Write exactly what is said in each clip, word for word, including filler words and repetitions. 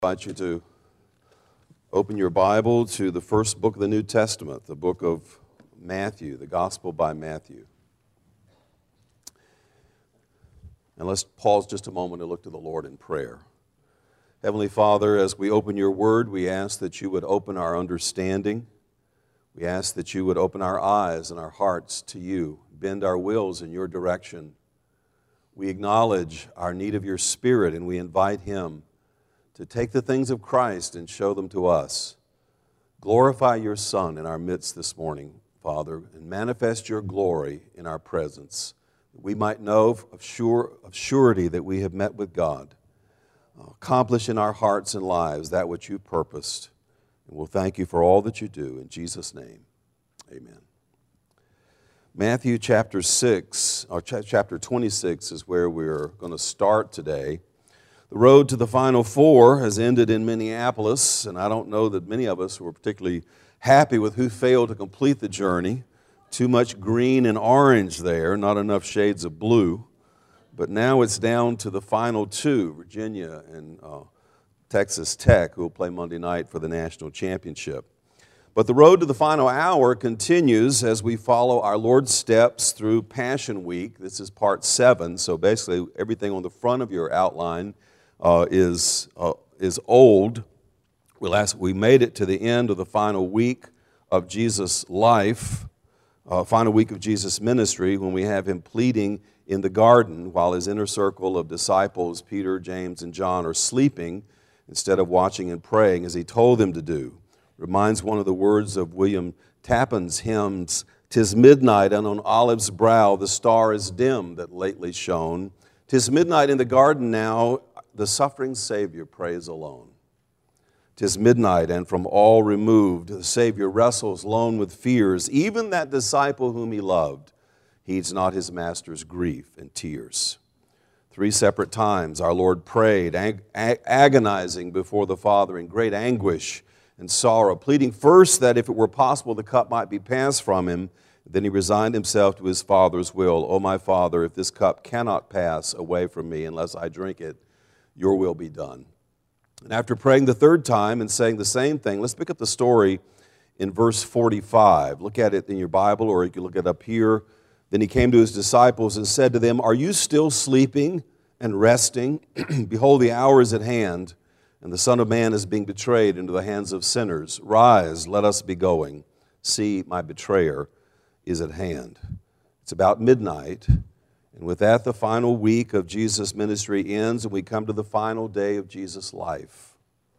I invite you to open your Bible to the first book of the New Testament, the book of Matthew, the Gospel by Matthew. And let's pause just a moment to look to the Lord in prayer. Heavenly Father, as we open your word, we ask that you would open our understanding. We ask that you would open our eyes and our hearts to you, bend our wills in your direction. We acknowledge our need of your Spirit, and we invite him to take the things of Christ and show them to us. Glorify your Son in our midst this morning, Father, and manifest your glory in our presence, that we might know of, sure, of surety that we have met with God. Accomplish in our hearts and lives that which you purposed. And we'll thank you for all that you do. In Jesus' name, amen. Matthew chapter six, or chapter twenty-six is where we're going to start today. The road to the Final Four has ended in Minneapolis, and I don't know that many of us were particularly happy with who failed to complete the journey. Too much green and orange there, not enough shades of blue. But now it's down to the final two, Virginia and uh, Texas Tech, who will play Monday night for the national championship. But the road to the final hour continues as we follow our Lord's steps through Passion Week. This is part seven, so basically everything on the front of your outline Uh, is uh, is old. We last we made it to the end of the final week of Jesus' life, uh, final week of Jesus' ministry, when we have him pleading in the garden while his inner circle of disciples, Peter, James, and John, are sleeping instead of watching and praying as he told them to do. Reminds one of the words of William Tappan's hymns, "'Tis midnight, and on Olive's brow the star is dim that lately shone. 'Tis midnight in the garden now, the suffering Savior prays alone. 'Tis midnight, and from all removed, the Savior wrestles lone with fears. Even that disciple whom he loved heeds not his master's grief and tears." Three separate times our Lord prayed, ag- ag- agonizing before the Father in great anguish and sorrow, pleading first that if it were possible the cup might be passed from him. Then he resigned himself to his Father's will. "O my Father, if this cup cannot pass away from me unless I drink it, your will be done." And after praying the third time and saying the same thing, let's pick up the story in verse forty-five. Look at it in your Bible, or you can look it up here. "Then he came to his disciples and said to them, 'Are you still sleeping and resting? Behold, the hour is at hand, and the Son of Man is being betrayed into the hands of sinners. Rise, let us be going. See, my betrayer is at hand.'" It's about midnight. And with that, the final week of Jesus' ministry ends, and we come to the final day of Jesus' life.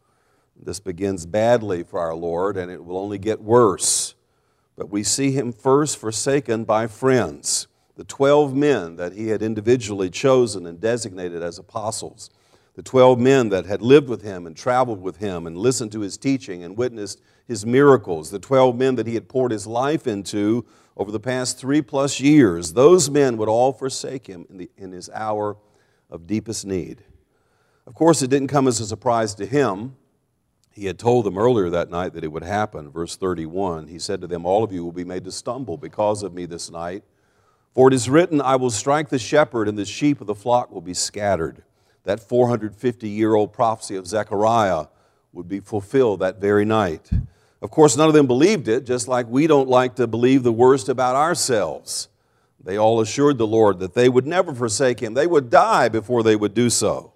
This begins badly for our Lord, and it will only get worse. But we see him first forsaken by friends, the twelve men that he had individually chosen and designated as apostles, the twelve men that had lived with him and traveled with him and listened to his teaching and witnessed his miracles, the twelve men that he had poured his life into over the past three plus years. Those men would all forsake him in, the, in his hour of deepest need. Of course, it didn't come as a surprise to him. He had told them earlier that night that it would happen. Verse thirty-one, he said to them, "All of you will be made to stumble because of me this night. For it is written, I will strike the shepherd, and the sheep of the flock will be scattered." That four hundred fifty-year-old prophecy of Zechariah would be fulfilled that very night. Of course, none of them believed it, just like we don't like to believe the worst about ourselves. They all assured the Lord that they would never forsake him. They would die before they would do so.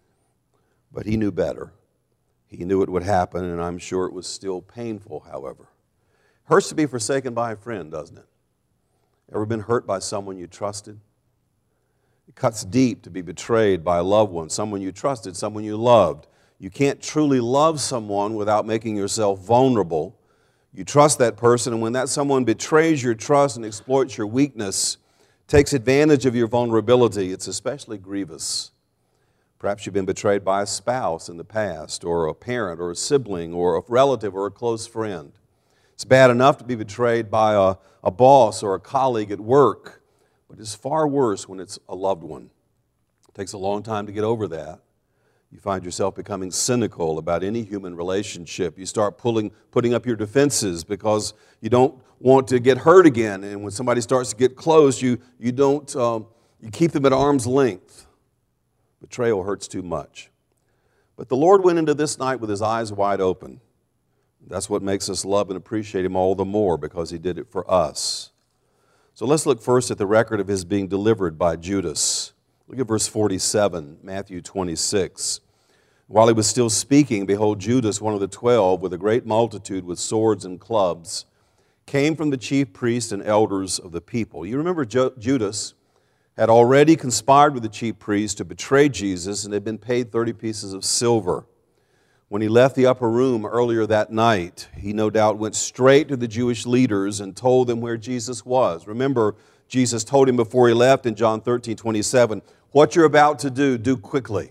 But he knew better. He knew it would happen, and I'm sure it was still painful, however. It hurts to be forsaken by a friend, doesn't it? Ever been hurt by someone you trusted? It cuts deep to be betrayed by a loved one, someone you trusted, someone you loved. You can't truly love someone without making yourself vulnerable. You trust that person, and when that someone betrays your trust and exploits your weakness, takes advantage of your vulnerability, it's especially grievous. Perhaps you've been betrayed by a spouse in the past, or a parent, or a sibling, or a relative, or a close friend. It's bad enough to be betrayed by a, a boss or a colleague at work, but it's far worse when it's a loved one. It takes a long time to get over that. You find yourself becoming cynical about any human relationship. You start pulling, putting up your defenses because you don't want to get hurt again. And when somebody starts to get close, you, you don't um, you keep them at arm's length. Betrayal hurts too much. But the Lord went into this night with his eyes wide open. That's what makes us love and appreciate him all the more, because he did it for us. So let's look first at the record of his being delivered by Judas. Look at verse forty-seven, Matthew twenty-six. While he was still speaking, behold, Judas, one of the twelve, with a great multitude with swords and clubs, came from the chief priests and elders of the people. You remember Judas had already conspired with the chief priests to betray Jesus and had been paid thirty pieces of silver. When he left the upper room earlier that night, he no doubt went straight to the Jewish leaders and told them where Jesus was. Remember, Jesus told him before he left in John thirteen twenty-seven, what you're about to do, do quickly.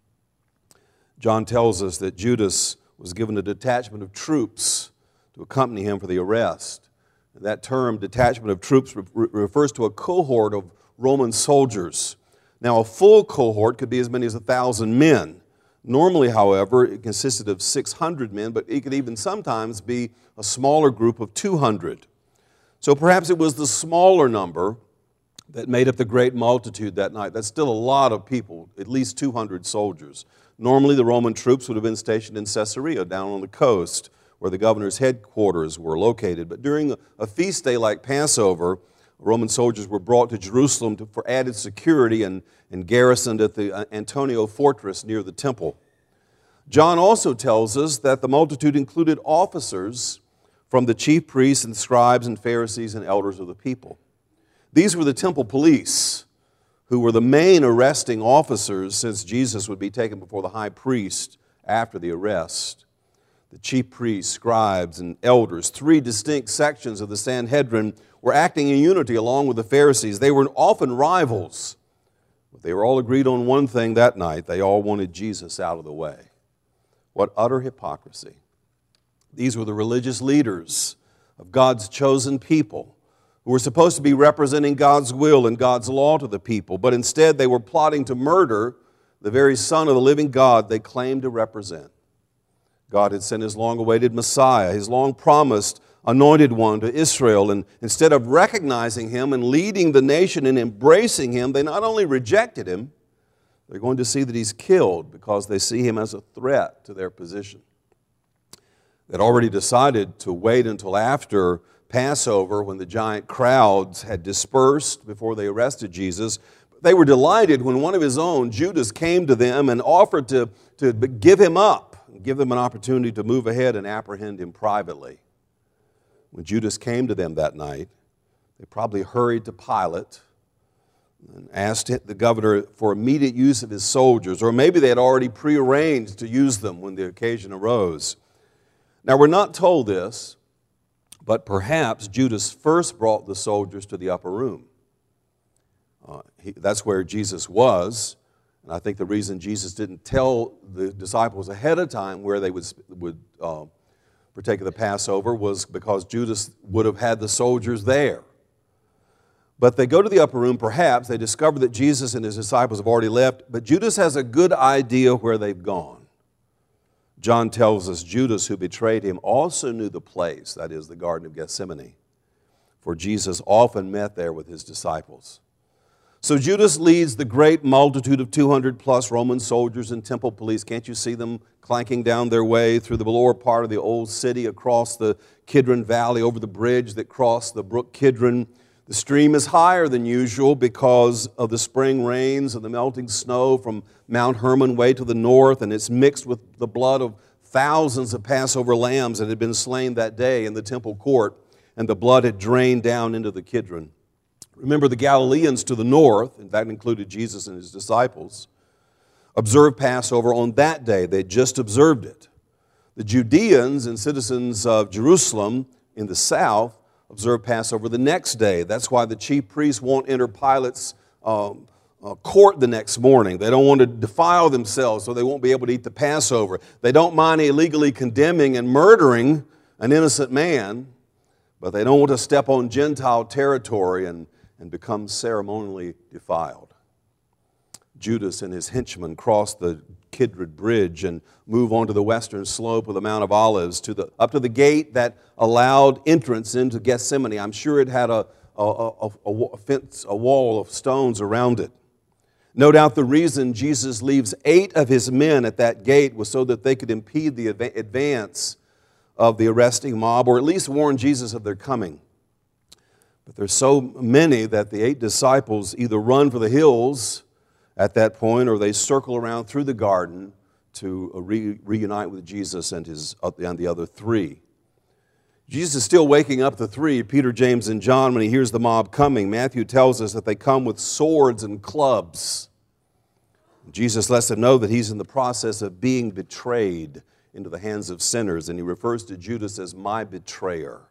John tells us that Judas was given a detachment of troops to accompany him for the arrest. And that term, detachment of troops, re- refers to a cohort of Roman soldiers. Now, a full cohort could be as many as a thousand men. Normally, however, it consisted of six hundred men, but it could even sometimes be a smaller group of two hundred. So perhaps it was the smaller number that made up the great multitude that night. That's still a lot of people, at least two hundred soldiers. Normally, the Roman troops would have been stationed in Caesarea, down on the coast, where the governor's headquarters were located. But during a feast day like Passover, Roman soldiers were brought to Jerusalem to, for added security and, and garrisoned at the Antonia fortress near the temple. John also tells us that the multitude included officers from the chief priests and scribes and Pharisees and elders of the people. These were the temple police, who were the main arresting officers, since Jesus would be taken before the high priest after the arrest. The chief priests, scribes, and elders, three distinct sections of the Sanhedrin, were acting in unity along with the Pharisees. They were often rivals, but they were all agreed on one thing that night. They all wanted Jesus out of the way. What utter hypocrisy. These were the religious leaders of God's chosen people, who were supposed to be representing God's will and God's law to the people, but instead they were plotting to murder the very Son of the living God they claimed to represent. God had sent his long-awaited Messiah, his long-promised anointed one, to Israel, and instead of recognizing him and leading the nation and embracing him, they not only rejected him, they're going to see that he's killed because they see him as a threat to their position. They'd already decided to wait until after Passover, when the giant crowds had dispersed before they arrested Jesus. They were delighted when one of his own, Judas, came to them and offered to, to give him up, and give them an opportunity to move ahead and apprehend him privately. When Judas came to them that night, they probably hurried to Pilate and asked the governor for immediate use of his soldiers, or maybe they had already prearranged to use them when the occasion arose. Now, we're not told this, but perhaps Judas first brought the soldiers to the upper room. Uh, he, that's where Jesus was, and I think the reason Jesus didn't tell the disciples ahead of time where they would, would uh, partake of the Passover was because Judas would have had the soldiers there. But they go to the upper room, perhaps, they discover that Jesus and his disciples have already left, but Judas has a good idea where they've gone. John tells us Judas, who betrayed him, also knew the place, that is, the Garden of Gethsemane, for Jesus often met there with his disciples. So Judas leads the great multitude of two hundred plus Roman soldiers and temple police. Can't you see them clanking down their way through the lower part of the old city, across the Kidron Valley, over the bridge that crossed the brook Kidron? The stream is higher than usual because of the spring rains and the melting snow from Mount Hermon way to the north, and it's mixed with the blood of thousands of Passover lambs that had been slain that day in the temple court, and the blood had drained down into the Kidron. Remember, the Galileans to the north, and that included Jesus and his disciples, observed Passover on that day. They just observed it. The Judeans and citizens of Jerusalem in the south observed Passover the next day. That's why the chief priests won't enter Pilate's um, uh, court the next morning. They don't want to defile themselves, so they won't be able to eat the Passover. They don't mind illegally condemning and murdering an innocent man, but they don't want to step on Gentile territory and, and become ceremonially defiled. Judas and his henchmen crossed the Kidron Bridge and move onto the western slope of the Mount of Olives to the, up to the gate that allowed entrance into Gethsemane. I'm sure it had a, a, a, a, fence, a wall of stones around it. No doubt the reason Jesus leaves eight of his men at that gate was so that they could impede the advance of the arresting mob, or at least warn Jesus of their coming. But there's so many that the eight disciples either run for the hills at that point, or they circle around through the garden to re- reunite with Jesus and, his, and the other three. Jesus is still waking up the three, Peter, James, and John, when he hears the mob coming. Matthew tells us that they come with swords and clubs. Jesus lets them know that he's in the process of being betrayed into the hands of sinners, and he refers to Judas as my betrayer.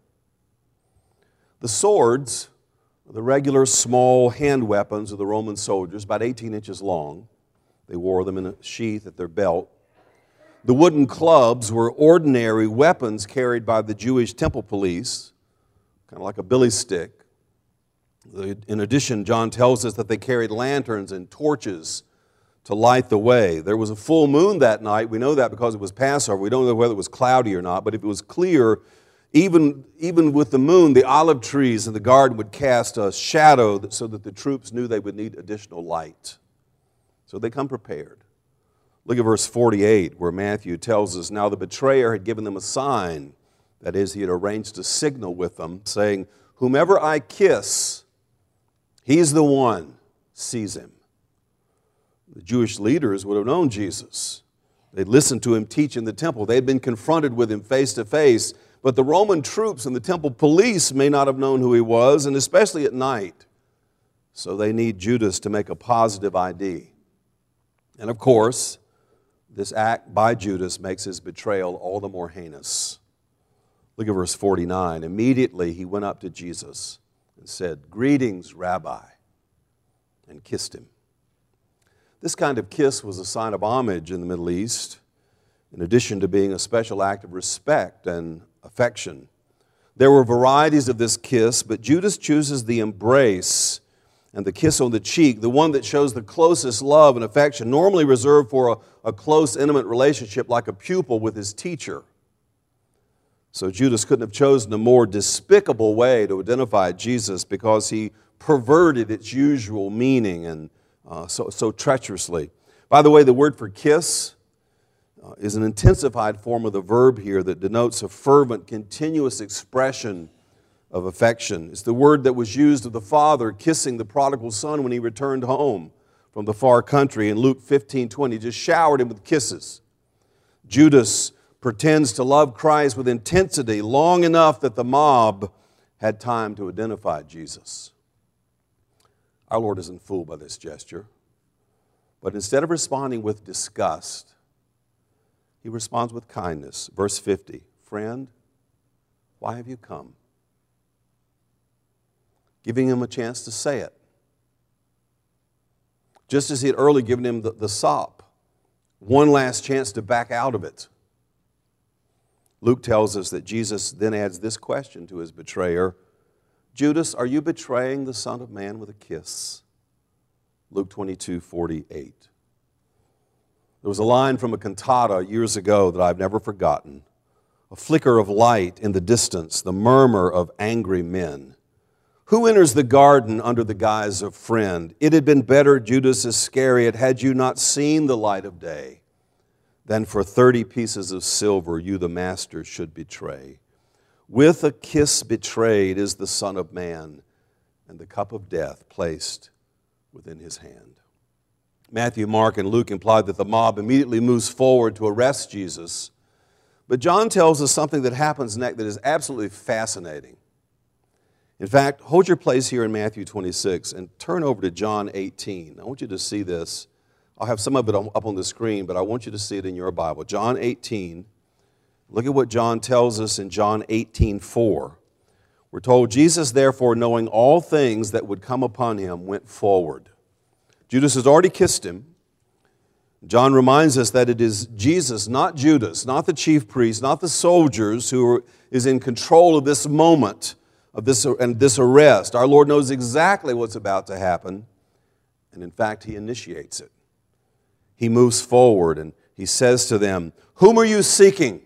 The swords are the regular small hand weapons of the Roman soldiers, about eighteen inches long. They wore them in a sheath at their belt. The wooden clubs were ordinary weapons carried by the Jewish temple police, kind of like a billy stick. In addition, John tells us that they carried lanterns and torches to light the way. There was a full moon that night. We know that because it was Passover. We don't know whether it was cloudy or not, but if it was clear, even, even with the moon, the olive trees in the garden would cast a shadow so that the troops knew they would need additional light. So they come prepared. Look at verse forty-eight, where Matthew tells us, now the betrayer had given them a sign. That is, he had arranged a signal with them, saying, whomever I kiss, he's the one, seize him. The Jewish leaders would have known Jesus. They'd listened to him teach in the temple. They'd been confronted with him face to face. But the Roman troops and the temple police may not have known who he was, and especially at night. So they need Judas to make a positive I D. And of course, this act by Judas makes his betrayal all the more heinous. Look at verse forty-nine. Immediately he went up to Jesus and said, greetings, Rabbi, and kissed him. This kind of kiss was a sign of homage in the Middle East, in addition to being a special act of respect and affection. There were varieties of this kiss, but Judas chooses the embrace and the kiss on the cheek, the one that shows the closest love and affection, normally reserved for a, a close, intimate relationship like a pupil with his teacher. So Judas couldn't have chosen a more despicable way to identify Jesus because he perverted its usual meaning and uh, so, so treacherously. By the way, the word for kiss uh, is an intensified form of the verb here that denotes a fervent, continuous expression of affection. It's the word that was used of the father kissing the prodigal son when he returned home from the far country in Luke fifteen twenty. He just showered him with kisses. Judas pretends to love Christ with intensity long enough that the mob had time to identify Jesus. Our Lord isn't fooled by this gesture, but instead of responding with disgust, he responds with kindness. Verse fifty, friend, why have you come? Giving him a chance to say it. Just as he had earlier given him the, the sop, one last chance to back out of it. Luke tells us that Jesus then adds this question to his betrayer, Judas, are you betraying the Son of Man with a kiss? Luke twenty-two forty-eight. There was a line from a cantata years ago that I've never forgotten. A flicker of light in the distance, the murmur of angry men. Who enters the garden under the guise of friend? It had been better, Judas Iscariot, had you not seen the light of day, than for thirty pieces of silver you, the master, should betray. With a kiss betrayed is the Son of Man, and the cup of death placed within his hand. Matthew, Mark, and Luke imply that the mob immediately moves forward to arrest Jesus. But John tells us something that happens next that is absolutely fascinating. In fact, hold your place here in Matthew twenty-six and turn over to John eighteen. I want you to see this. I'll have some of it up on the screen, but I want you to see it in your Bible. John eighteen. Look at what John tells us in John eighteen four. We're told, Jesus, therefore, knowing all things that would come upon him, went forward. Judas has already kissed him. John reminds us that it is Jesus, not Judas, not the chief priest, not the soldiers who are, is in control of this moment of this and this arrest. Our Lord knows exactly what's about to happen, and in fact, he initiates it. He moves forward and he says to them, whom are you seeking?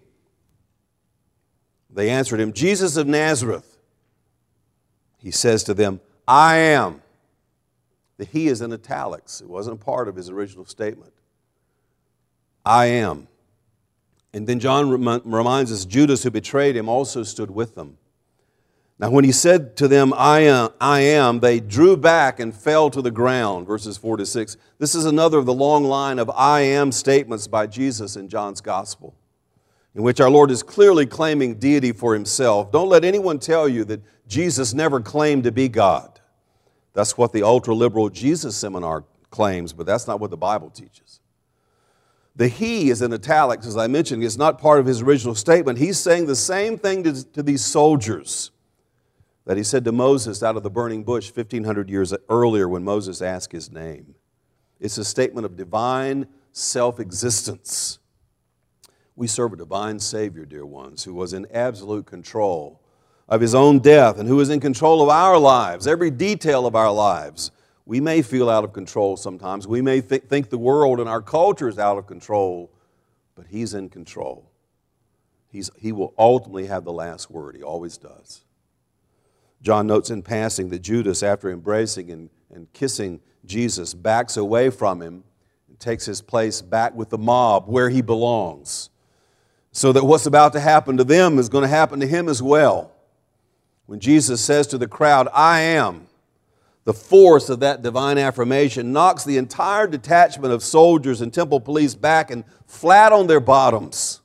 They answered him, Jesus of Nazareth. He says to them, I am. The he is in italics. It wasn't a part of his original statement. I am. And then John reminds us, Judas, who betrayed him, also stood with them. Now when he said to them, I am, I am, they drew back and fell to the ground, verses four to six. This is another of the long line of I am statements by Jesus in John's gospel, in which our Lord is clearly claiming deity for himself. Don't let anyone tell you that Jesus never claimed to be God. That's what the ultra-liberal Jesus seminar claims, but that's not what the Bible teaches. The he is in italics, as I mentioned, is not part of his original statement. He's saying the same thing to, to these soldiers that he said to Moses out of the burning bush fifteen hundred years earlier when Moses asked his name. It's a statement of divine self-existence. We serve a divine Savior, dear ones, who was in absolute control of his own death and who is in control of our lives, every detail of our lives. We may feel out of control sometimes. We may th- think the world and our culture is out of control, but he's in control. He's, he will ultimately have the last word. He always does. John notes in passing that Judas, after embracing and, and kissing Jesus, backs away from him and takes his place back with the mob where he belongs, so that what's about to happen to them is going to happen to him as well. When Jesus says to the crowd, I am, the force of that divine affirmation knocks the entire detachment of soldiers and temple police back and flat on their bottoms.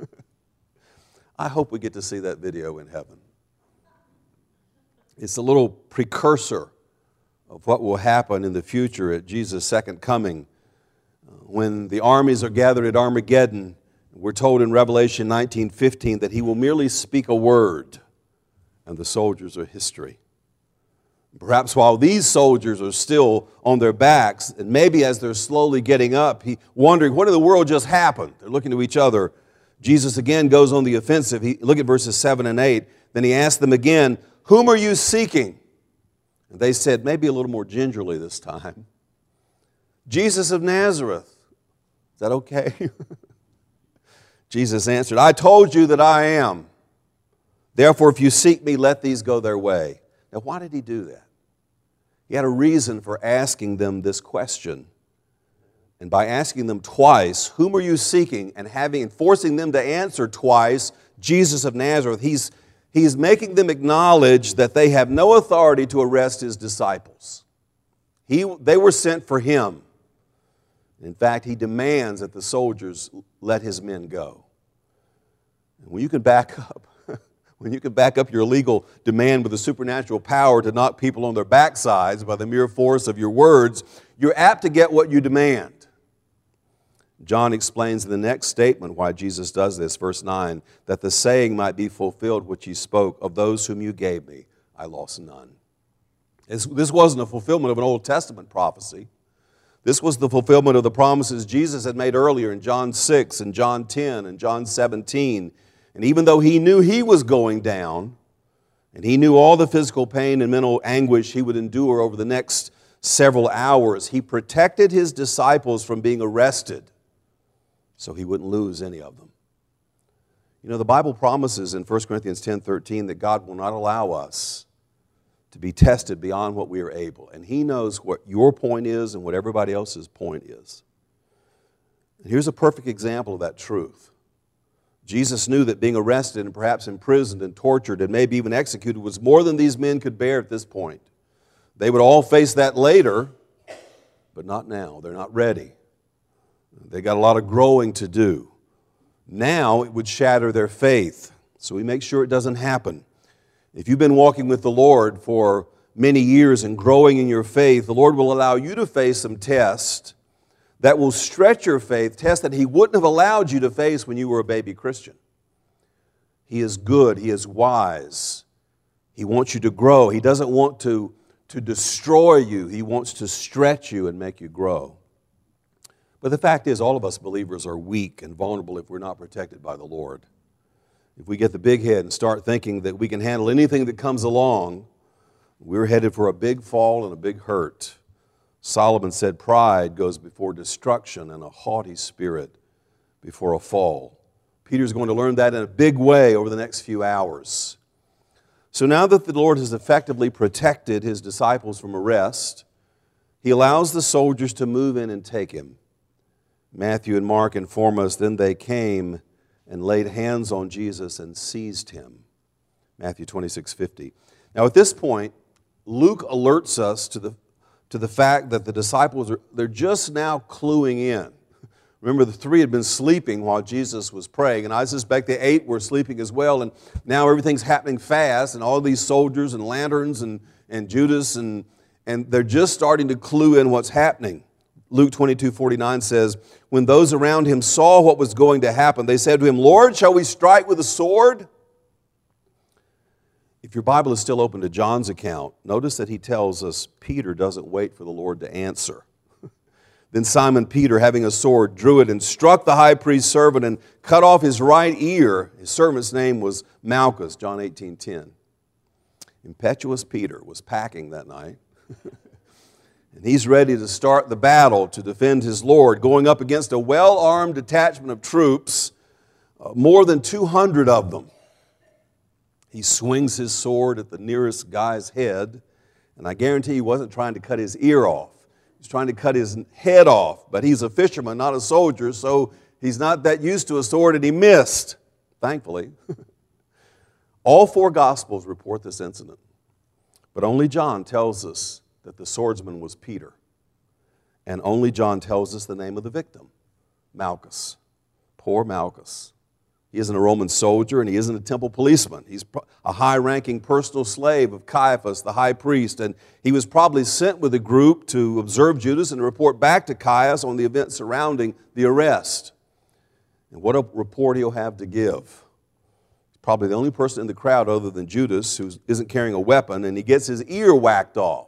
I hope we get to see that video in heaven. It's a little precursor of what will happen in the future at Jesus' second coming. When the armies are gathered at Armageddon, we're told in Revelation nineteen fifteen that he will merely speak a word and the soldiers are history. Perhaps while these soldiers are still on their backs, and maybe as they're slowly getting up, he wondering, what in the world just happened? They're looking to each other. Jesus again goes on the offensive. He, look at verses seven and eight. Then he asked them again, whom are you seeking? And they said, maybe a little more gingerly this time, Jesus of Nazareth. Is that okay? Jesus answered, I told you that I am. Therefore, if you seek me, let these go their way. Now, why did he do that? He had a reason for asking them this question. And by asking them twice, whom are you seeking? And having and forcing them to answer twice, Jesus of Nazareth, he's, he's making them acknowledge that they have no authority to arrest his disciples. He, they were sent for him. In fact, he demands that the soldiers let his men go. And when you can back up, when you can back up your legal demand with a supernatural power to knock people on their backsides by the mere force of your words, you're apt to get what you demand. John explains in the next statement why Jesus does this, verse nine, that the saying might be fulfilled which he spoke, of those whom you gave me, I lost none. This wasn't a fulfillment of an Old Testament prophecy. This was the fulfillment of the promises Jesus had made earlier in John six and John ten and John seventeen. And even though he knew he was going down, and he knew all the physical pain and mental anguish he would endure over the next several hours, he protected his disciples from being arrested so he wouldn't lose any of them. You know, the Bible promises in First Corinthians ten thirteen that God will not allow us to be tested beyond what we are able. And he knows what your point is and what everybody else's point is. And here's a perfect example of that truth. Jesus knew that being arrested and perhaps imprisoned and tortured and maybe even executed was more than these men could bear at this point. They would all face that later, but not now. They're not ready. They got a lot of growing to do. Now it would shatter their faith, so we make sure it doesn't happen. If you've been walking with the Lord for many years and growing in your faith, the Lord will allow you to face some tests that will stretch your faith, tests that he wouldn't have allowed you to face when you were a baby Christian. He is good. He is wise. He wants you to grow. He doesn't want to, to destroy you. He wants to stretch you and make you grow. But the fact is, all of us believers are weak and vulnerable if we're not protected by the Lord. If we get the big head and start thinking that we can handle anything that comes along, we're headed for a big fall and a big hurt. Solomon said, pride goes before destruction and a haughty spirit before a fall. Peter's going to learn that in a big way over the next few hours. So now that the Lord has effectively protected his disciples from arrest, he allows the soldiers to move in and take him. Matthew and Mark inform us, then they came and laid hands on Jesus and seized him. Matthew twenty-six fifty. Now at this point, Luke alerts us to the, to the fact that the disciples, are they're just now cluing in. Remember, the three had been sleeping while Jesus was praying, and I suspect the eight were sleeping as well, and now everything's happening fast, and all these soldiers and lanterns and, and Judas, and, and they're just starting to clue in what's happening. Luke twenty-two forty-nine says, when those around him saw what was going to happen, they said to him, Lord, shall we strike with a sword? If your Bible is still open to John's account, notice that he tells us Peter doesn't wait for the Lord to answer. Then Simon Peter, having a sword, drew it and struck the high priest's servant and cut off his right ear. His servant's name was Malchus, John eighteen ten. Impetuous Peter was packing that night. And he's ready to start the battle to defend his Lord, going up against a well-armed detachment of troops, uh, more than two hundred of them. He swings his sword at the nearest guy's head, and I guarantee he wasn't trying to cut his ear off. He's trying to cut his head off, but he's a fisherman, not a soldier, so he's not that used to a sword, and he missed, thankfully. All four Gospels report this incident, but only John tells us that the swordsman was Peter, and only John tells us the name of the victim, Malchus. Poor Malchus. He isn't a Roman soldier, and he isn't a temple policeman. He's a high-ranking personal slave of Caiaphas, the high priest, and he was probably sent with a group to observe Judas and report back to Caiaphas on the events surrounding the arrest. And what a report he'll have to give. He's probably the only person in the crowd other than Judas who isn't carrying a weapon, and he gets his ear whacked off.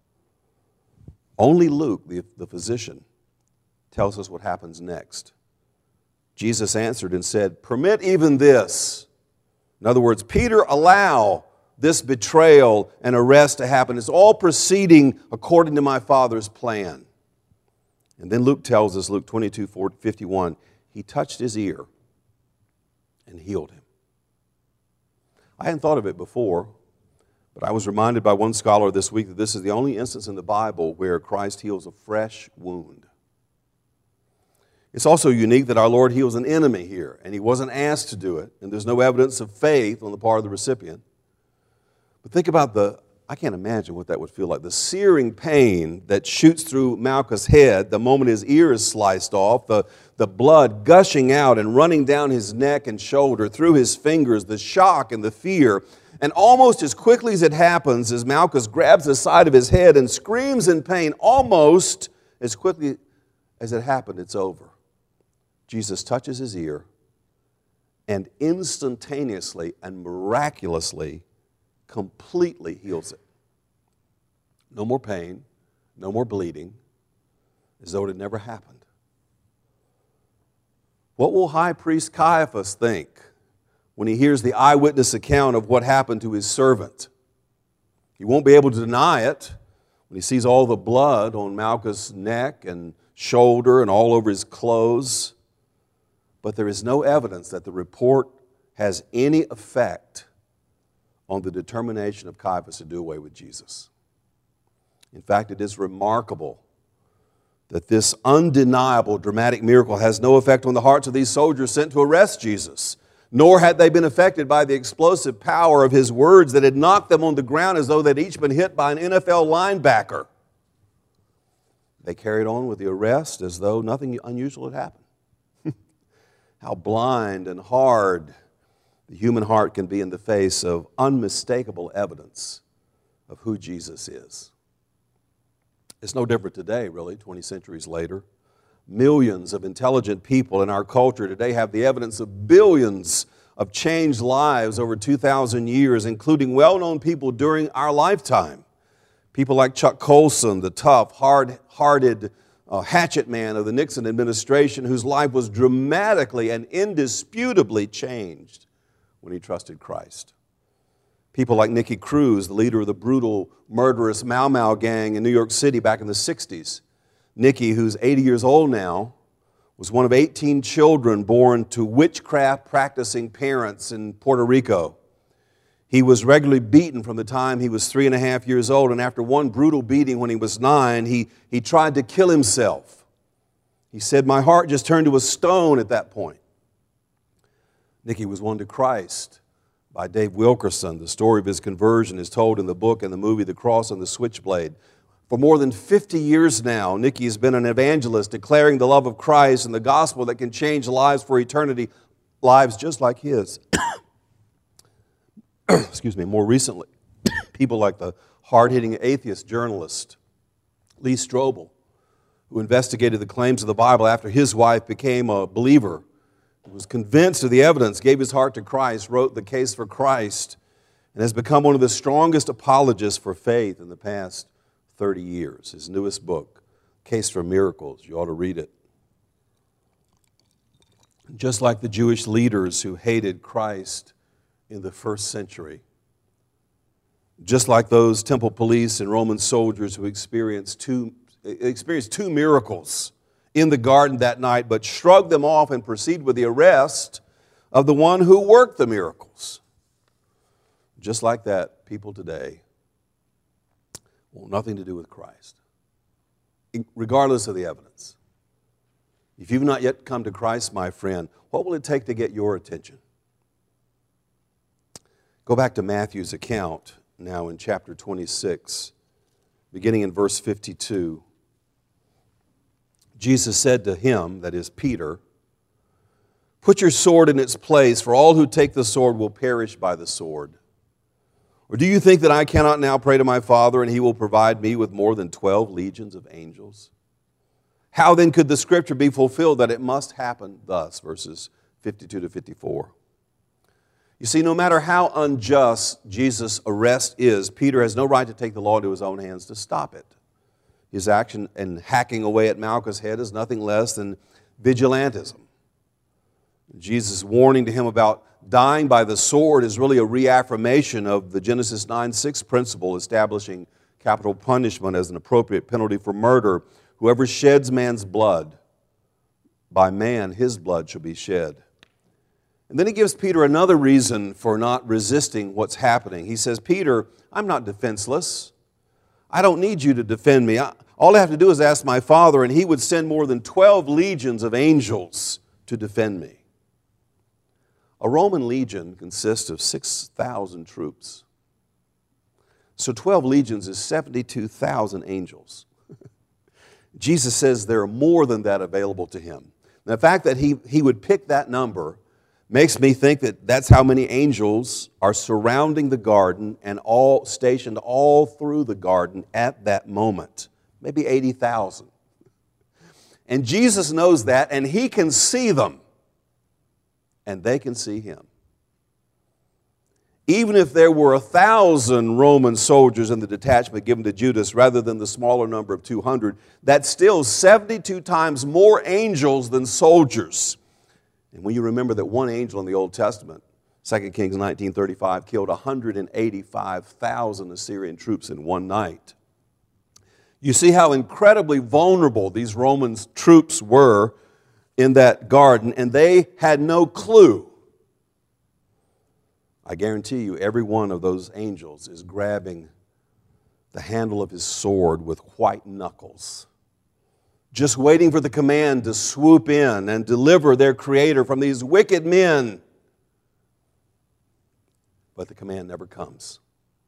Only Luke, the, the physician, tells us what happens next. Jesus answered and said, permit even this. In other words, Peter, allow this betrayal and arrest to happen. It's all proceeding according to my Father's plan. And then Luke tells us, Luke twenty-two fifty-one, he touched his ear and healed him. I hadn't thought of it before, but I was reminded by one scholar this week that this is the only instance in the Bible where Christ heals a fresh wound. It's also unique that our Lord heals an enemy here, and he wasn't asked to do it, and there's no evidence of faith on the part of the recipient. But think about the, I can't imagine what that would feel like, the searing pain that shoots through Malchus' head the moment his ear is sliced off, the, the blood gushing out and running down his neck and shoulder, through his fingers, the shock and the fear. And almost as quickly as it happens, as Malchus grabs the side of his head and screams in pain, almost as quickly as it happened, it's over. Jesus touches his ear and instantaneously and miraculously, completely heals it. No more pain, no more bleeding, as though it had never happened. What will high priest Caiaphas think when he hears the eyewitness account of what happened to his servant? He won't be able to deny it when he sees all the blood on Malchus' neck and shoulder and all over his clothes. But there is no evidence that the report has any effect on the determination of Caiaphas to do away with Jesus. In fact, it is remarkable that this undeniable dramatic miracle has no effect on the hearts of these soldiers sent to arrest Jesus, nor had they been affected by the explosive power of his words that had knocked them on the ground as though they'd each been hit by an N F L linebacker. They carried on with the arrest as though nothing unusual had happened. How blind and hard the human heart can be in the face of unmistakable evidence of who Jesus is. It's no different today, really, twenty centuries later. Millions of intelligent people in our culture today have the evidence of billions of changed lives over two thousand years, including well-known people during our lifetime. People like Chuck Colson, the tough, hard-hearted uh, hatchet man of the Nixon administration, whose life was dramatically and indisputably changed when he trusted Christ. People like Nicky Cruz, the leader of the brutal, murderous Mau Mau gang in New York City back in the sixties. Nicky, who's eighty years old now, was one of eighteen children born to witchcraft-practicing parents in Puerto Rico. He was regularly beaten from the time he was three and a half years old, and after one brutal beating when he was nine, he, he tried to kill himself. He said, "My heart just turned to a stone at that point." Nicky was won to Christ by Dave Wilkerson. The story of his conversion is told in the book and the movie The Cross and the Switchblade. For more than fifty years now, Nicky has been an evangelist declaring the love of Christ and the gospel that can change lives for eternity, lives just like his. Excuse me, more recently, people like the hard-hitting atheist journalist Lee Strobel, who investigated the claims of the Bible after his wife became a believer, was convinced of the evidence, gave his heart to Christ, wrote The Case for Christ, and has become one of the strongest apologists for faith in the past thirty years. His newest book, Case for Miracles, you ought to read it. Just like the Jewish leaders who hated Christ in the first century, just like those temple police and Roman soldiers who experienced two, experienced two miracles in the garden that night, but shrugged them off and proceeded with the arrest of the one who worked the miracles. Just like that, people today want nothing to do with Christ, regardless of the evidence. If you've not yet come to Christ, my friend, what will it take to get your attention? Go back to Matthew's account now in chapter twenty-six, beginning in verse fifty-two. Jesus said to him, that is Peter, "Put your sword in its place, for all who take the sword will perish by the sword. Or do you think that I cannot now pray to my Father, and He will provide me with more than twelve legions of angels? How then could the Scripture be fulfilled that it must happen thus?" Verses fifty-two to fifty-four. You see, no matter how unjust Jesus' arrest is, Peter has no right to take the law into his own hands to stop it. His action in hacking away at Malchus' head is nothing less than vigilantism. Jesus' warning to him about dying by the sword is really a reaffirmation of the Genesis nine six principle establishing capital punishment as an appropriate penalty for murder. Whoever sheds man's blood, by man his blood shall be shed. And then he gives Peter another reason for not resisting what's happening. He says, "Peter, I'm not defenseless. I don't need you to defend me. All I have to do is ask my Father, and He would send more than twelve legions of angels to defend me." A Roman legion consists of six thousand troops. So twelve legions is seventy-two thousand angels. Jesus says there are more than that available to Him. Now, the fact that he, he would pick that number makes me think that that's how many angels are surrounding the garden and all stationed all through the garden at that moment. Maybe eighty thousand. And Jesus knows that, and He can see them, and they can see Him. Even if there were a thousand Roman soldiers in the detachment given to Judas rather than the smaller number of two hundred, that's still seventy-two times more angels than soldiers. And when you remember that one angel in the Old Testament, Second Kings nineteen thirty-five, killed one hundred eighty-five thousand Assyrian troops in one night, you see how incredibly vulnerable these Roman troops were in that garden, and they had no clue. I guarantee you every one of those angels is grabbing the handle of his sword with white knuckles, just waiting for the command to swoop in and deliver their Creator from these wicked men. But the command never comes.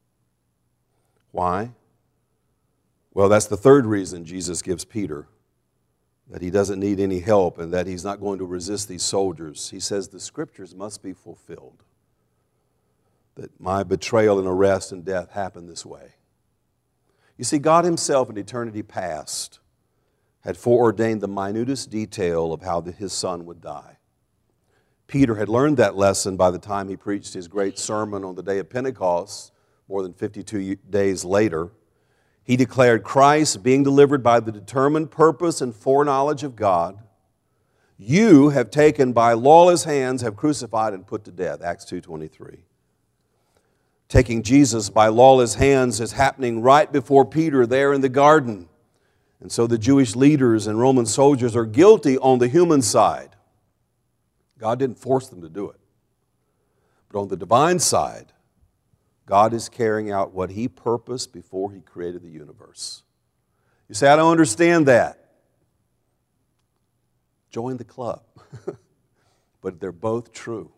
Why? Well, that's the third reason Jesus gives Peter that he doesn't need any help and that he's not going to resist these soldiers. He says the Scriptures must be fulfilled, that my betrayal and arrest and death happened this way. You see, God Himself in eternity past had foreordained the minutest detail of how His Son would die. Peter had learned that lesson by the time he preached his great sermon on the day of Pentecost, more than fifty-two days later. He declared Christ being delivered by the determined purpose and foreknowledge of God. You have taken by lawless hands, have crucified and put to death, Acts two twenty-three. Taking Jesus by lawless hands is happening right before Peter there in the garden. And so the Jewish leaders and Roman soldiers are guilty on the human side. God didn't force them to do it. But on the divine side, God is carrying out what He purposed before He created the universe. You say, I don't understand that. Join the club. But they're both true.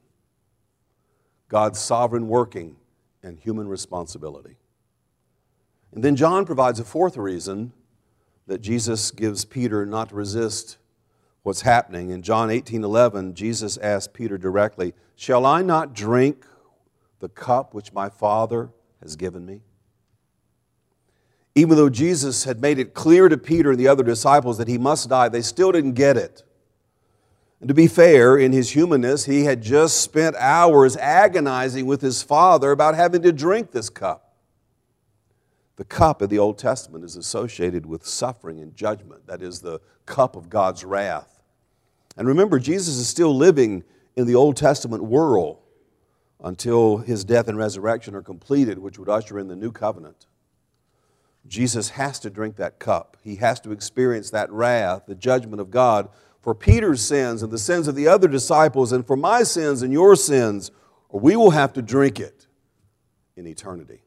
God's sovereign working and human responsibility. And then John provides a fourth reason that Jesus gives Peter not to resist what's happening. In John eighteen eleven, Jesus asked Peter directly, shall I not drink the cup which my Father has given me? Even though Jesus had made it clear to Peter and the other disciples that he must die, they still didn't get it. And to be fair, in his humanness, he had just spent hours agonizing with his Father about having to drink this cup. The cup of the Old Testament is associated with suffering and judgment. That is the cup of God's wrath. And remember, Jesus is still living in the Old Testament world until His death and resurrection are completed, which would usher in the new covenant. Jesus has to drink that cup. He has to experience that wrath, the judgment of God, for Peter's sins and the sins of the other disciples and for my sins and your sins, or we will have to drink it in eternity.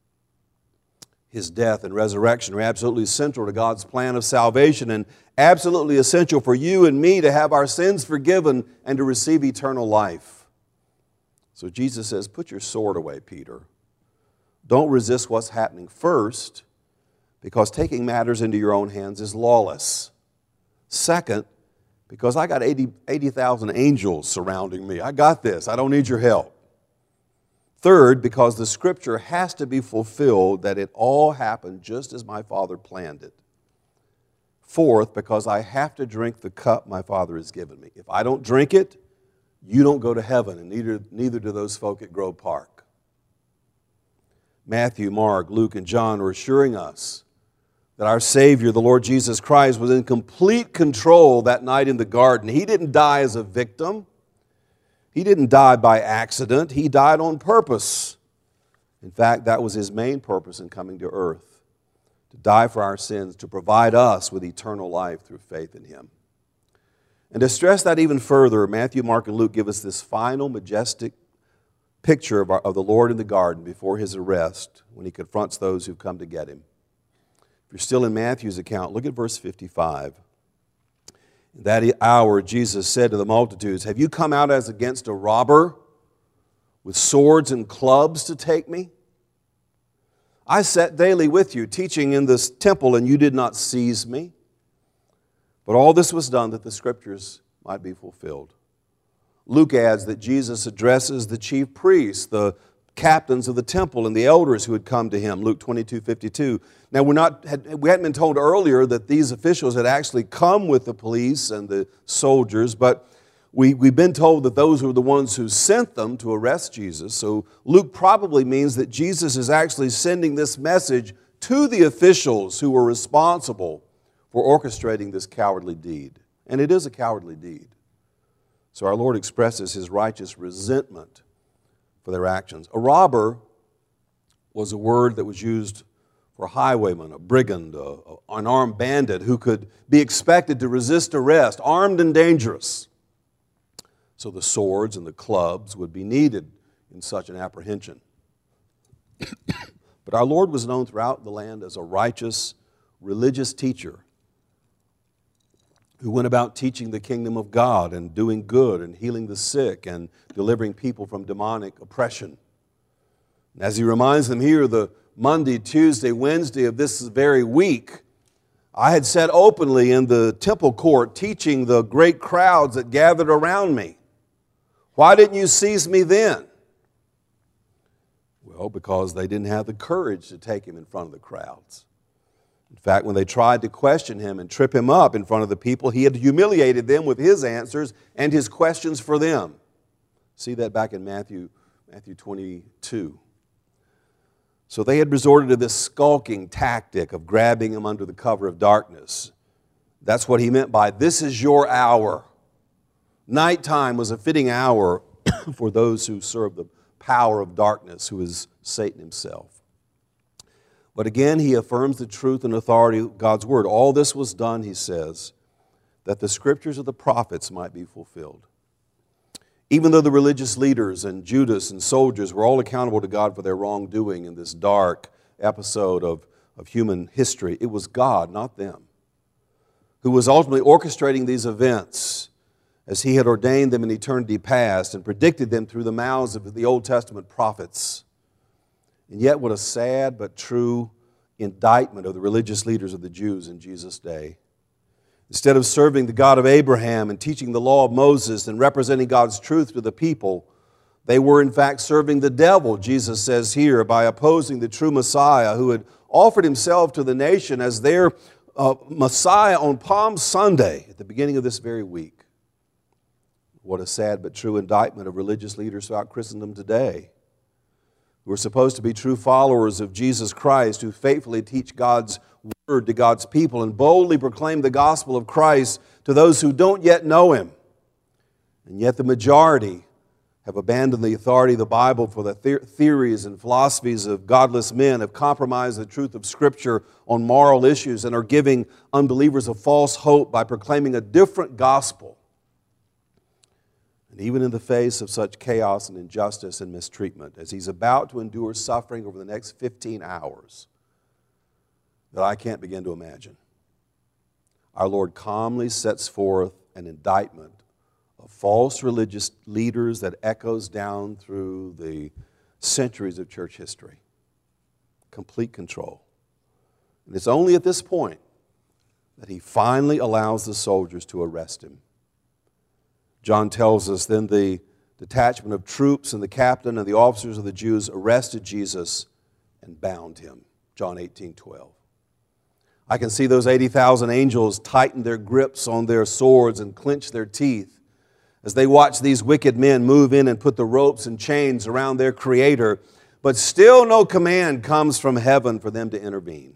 His death and resurrection are absolutely central to God's plan of salvation and absolutely essential for you and me to have our sins forgiven and to receive eternal life. So Jesus says, put your sword away, Peter. Don't resist what's happening first, because taking matters into your own hands is lawless. Second, because I got eighty thousand angels surrounding me. I got this. I don't need your help. Third, because the Scripture has to be fulfilled that it all happened just as my Father planned it. Fourth, because I have to drink the cup my Father has given me. If I don't drink it, you don't go to heaven, and neither, neither do those folk at Grove Park. Matthew, Mark, Luke, and John are assuring us that our Savior, the Lord Jesus Christ, was in complete control that night in the garden. He didn't die as a victim. He didn't die by accident. He died on purpose. In fact, that was His main purpose in coming to earth, to die for our sins, to provide us with eternal life through faith in Him. And to stress that even further, Matthew, Mark, and Luke give us this final majestic picture of, our, of the Lord in the garden before His arrest when He confronts those who've come to get Him. If you're still in Matthew's account, look at verse fifty-five. In that hour, Jesus said to the multitudes, have you come out as against a robber with swords and clubs to take me? I sat daily with you, teaching in this temple, and you did not seize me. But all this was done that the Scriptures might be fulfilled. Luke adds that Jesus addresses the chief priests, the captains of the temple, and the elders who had come to Him, Luke twenty-two fifty-two. Now, we're not, we hadn't been told earlier that these officials had actually come with the police and the soldiers, but we, we've been told that those were the ones who sent them to arrest Jesus. So Luke probably means that Jesus is actually sending this message to the officials who were responsible for orchestrating this cowardly deed. And it is a cowardly deed. So our Lord expresses His righteous resentment for their actions. A robber was a word that was used for a highwayman, a brigand, a, an armed bandit who could be expected to resist arrest, armed and dangerous. So the swords and the clubs would be needed in such an apprehension. But our Lord was known throughout the land as a righteous, religious teacher who went about teaching the kingdom of God and doing good and healing the sick and delivering people from demonic oppression. And as He reminds them here, the Monday, Tuesday, Wednesday of this very week, I had sat openly in the temple court teaching the great crowds that gathered around me. Why didn't you seize me then? Well, because they didn't have the courage to take Him in front of the crowds. In fact, when they tried to question Him and trip Him up in front of the people, He had humiliated them with His answers and His questions for them. See that back in Matthew, Matthew twenty-two. So they had resorted to this skulking tactic of grabbing Him under the cover of darkness. That's what He meant by, this is your hour. Nighttime was a fitting hour for those who serve the power of darkness, who is Satan himself. But again, He affirms the truth and authority of God's Word. All this was done, He says, that the Scriptures of the prophets might be fulfilled. Even though the religious leaders and Judas and soldiers were all accountable to God for their wrongdoing in this dark episode of, of human history, it was God, not them, who was ultimately orchestrating these events as He had ordained them in eternity past and predicted them through the mouths of the Old Testament prophets. And yet, what a sad but true indictment of the religious leaders of the Jews in Jesus' day. Instead of serving the God of Abraham and teaching the law of Moses and representing God's truth to the people, they were in fact serving the devil, Jesus says here, by opposing the true Messiah who had offered Himself to the nation as their uh, Messiah on Palm Sunday at the beginning of this very week. What a sad but true indictment of religious leaders throughout Christendom today, who are supposed to be true followers of Jesus Christ, who faithfully teach God's word to God's people and boldly proclaim the gospel of Christ to those who don't yet know Him. And yet the majority have abandoned the authority of the Bible for the the- theories and philosophies of godless men, have compromised the truth of Scripture on moral issues, and are giving unbelievers a false hope by proclaiming a different gospel. And even in the face of such chaos and injustice and mistreatment, as He's about to endure suffering over the next fifteen hours, that I can't begin to imagine, our Lord calmly sets forth an indictment of false religious leaders that echoes down through the centuries of church history. Complete control. And it's only at this point that He finally allows the soldiers to arrest Him. John tells us, then the detachment of troops and the captain and the officers of the Jews arrested Jesus and bound Him. John eighteen twelve. I can see those eighty thousand angels tighten their grips on their swords and clench their teeth as they watch these wicked men move in and put the ropes and chains around their Creator, but still no command comes from heaven for them to intervene.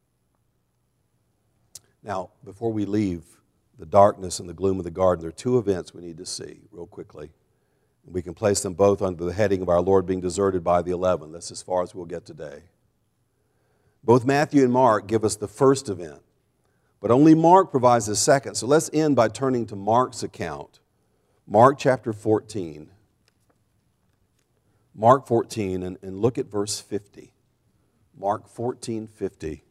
Now, before we leave the darkness and the gloom of the garden, there are two events we need to see real quickly. We can place them both under the heading of our Lord being deserted by the eleven. That's as far as we'll get today. Both Matthew and Mark give us the first event, but only Mark provides the second. So let's end by turning to Mark's account. Mark chapter fourteen. Mark fourteen, and, and look at verse fifty. Mark fourteen fifty.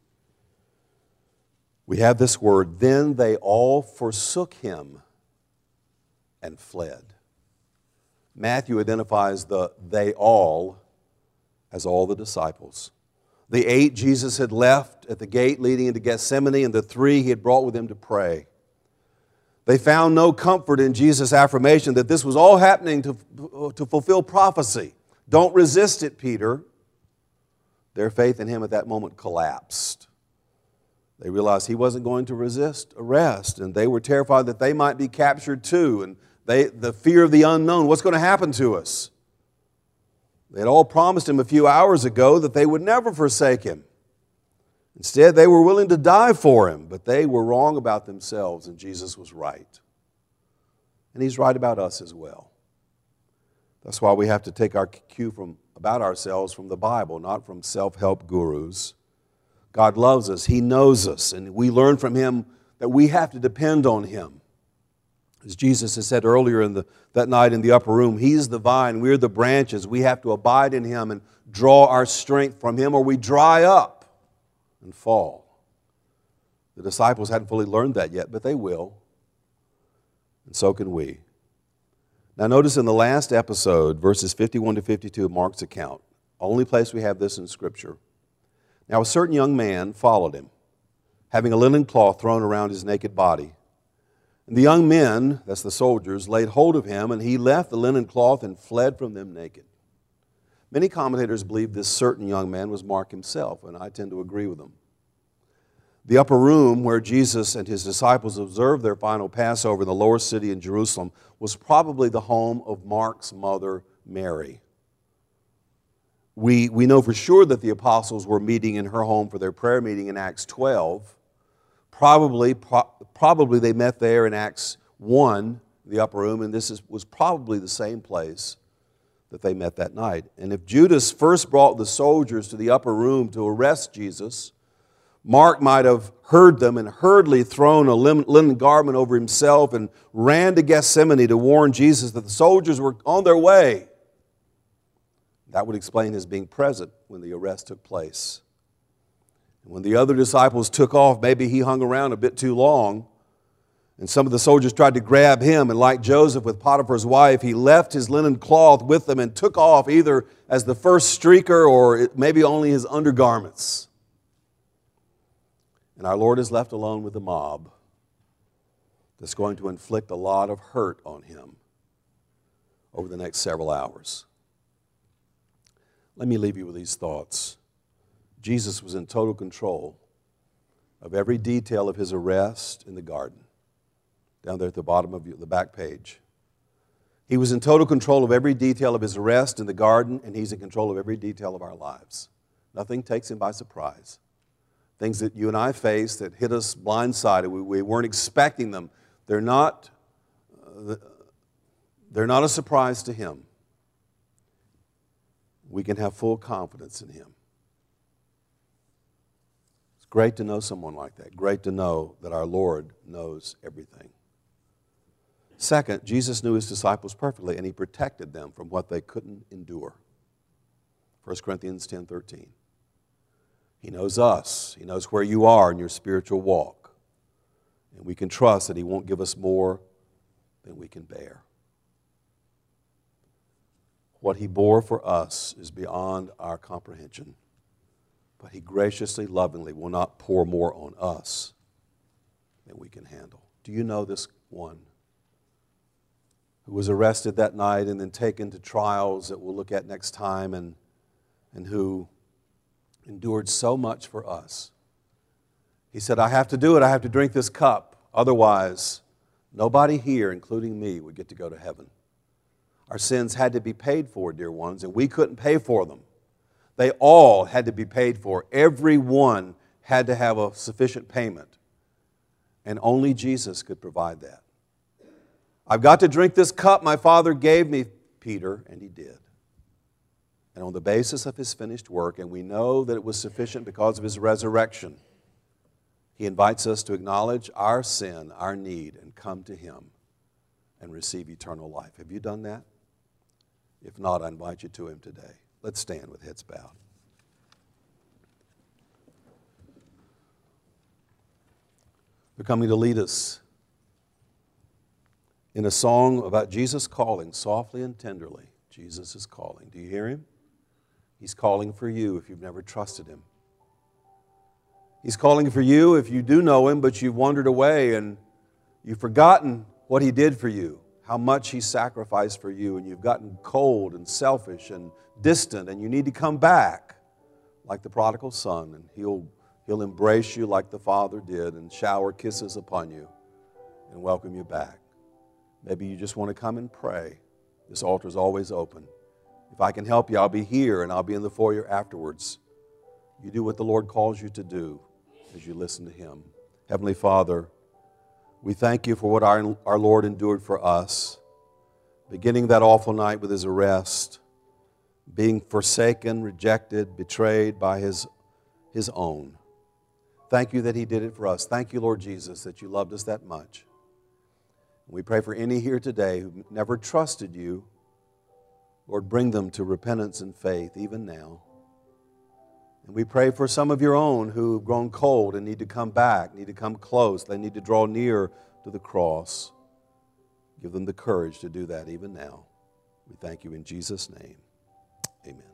We have this word, then they all forsook Him and fled. Matthew identifies the they all as all the disciples. The eight Jesus had left at the gate leading into Gethsemane, and the three He had brought with Him to pray. They found no comfort in Jesus' affirmation that this was all happening to, to fulfill prophecy. Don't resist it, Peter. Their faith in Him at that moment collapsed. They realized He wasn't going to resist arrest, and they were terrified that they might be captured too, and they, the fear of the unknown, what's going to happen to us? They had all promised Him a few hours ago that they would never forsake Him. Instead, they were willing to die for Him, but they were wrong about themselves, and Jesus was right. And He's right about us as well. That's why we have to take our cue from about ourselves from the Bible, not from self-help gurus. God loves us. He knows us, and we learn from Him that we have to depend on Him. As Jesus has said earlier in the, that night in the upper room, He's the vine, we're the branches. We have to abide in Him and draw our strength from Him, or we dry up and fall. The disciples hadn't fully learned that yet, but they will. And so can we. Now notice in the last episode, verses fifty-one to fifty-two of Mark's account, only place we have this in Scripture. Now a certain young man followed Him, having a linen cloth thrown around his naked body. And the young men, that's the soldiers, laid hold of him, and he left the linen cloth and fled from them naked. Many commentators believe this certain young man was Mark himself, and I tend to agree with them. The upper room where Jesus and His disciples observed their final Passover in the lower city in Jerusalem was probably the home of Mark's mother, Mary. We, we know for sure that the apostles were meeting in her home for their prayer meeting in Acts twelve. Probably, pro- probably they met there in Acts one, the upper room, and this is, was probably the same place that they met that night. And if Judas first brought the soldiers to the upper room to arrest Jesus, Mark might have heard them and hurriedly thrown a linen garment over himself and ran to Gethsemane to warn Jesus that the soldiers were on their way. That would explain his being present when the arrest took place. And when the other disciples took off, maybe he hung around a bit too long, and some of the soldiers tried to grab him, and like Joseph with Potiphar's wife, he left his linen cloth with them and took off either as the first streaker or maybe only his undergarments. And our Lord is left alone with the mob that's going to inflict a lot of hurt on him over the next several hours. Let me leave you with these thoughts. Jesus was in total control of every detail of his arrest in the garden, down there at the bottom of the back page. He was in total control of every detail of his arrest in the garden, and he's in control of every detail of our lives. Nothing takes him by surprise. Things that you and I face that hit us blindsided, we, we weren't expecting them. They're not, uh, they're not a surprise to him. We can have full confidence in him. It's great to know someone like that. Great to know that our Lord knows everything. Second, Jesus knew his disciples perfectly, and he protected them from what they couldn't endure. First Corinthians ten thirteen. He knows us. He knows where you are in your spiritual walk. And we can trust that he won't give us more than we can bear. What he bore for us is beyond our comprehension. But he graciously, lovingly will not pour more on us than we can handle. Do you know this one who was arrested that night and then taken to trials that we'll look at next time, and, and who endured so much for us? He said, I have to do it. I have to drink this cup. Otherwise, nobody here, including me, would get to go to heaven. Our sins had to be paid for, dear ones, and we couldn't pay for them. They all had to be paid for. Every one had to have a sufficient payment, and only Jesus could provide that. I've got to drink this cup my Father gave me, Peter, and he did. And on the basis of his finished work, and we know that it was sufficient because of his resurrection, he invites us to acknowledge our sin, our need, and come to him and receive eternal life. Have you done that? If not, I invite you to him today. Let's stand with heads bowed. They're coming to lead us in a song about Jesus calling softly and tenderly. Jesus is calling. Do you hear him? He's calling for you if you've never trusted him. He's calling for you if you do know him, but you've wandered away and you've forgotten what he did for you, how much he sacrificed for you, and you've gotten cold and selfish and distant, and you need to come back like the prodigal son, and he'll, he'll embrace you like the Father did and shower kisses upon you and welcome you back. Maybe you just want to come and pray. This altar is always open. If I can help you, I'll be here and I'll be in the foyer afterwards. You do what the Lord calls you to do as you listen to him. Heavenly Father, we thank you for what our, our Lord endured for us, beginning that awful night with his arrest, being forsaken, rejected, betrayed by his, his own. Thank you that he did it for us. Thank you, Lord Jesus, that you loved us that much. We pray for any here today who never trusted you. Lord, bring them to repentance and faith even now. And we pray for some of your own who have grown cold and need to come back, need to come close. They need to draw near to the cross. Give them the courage to do that even now. We thank you in Jesus' name. Amen.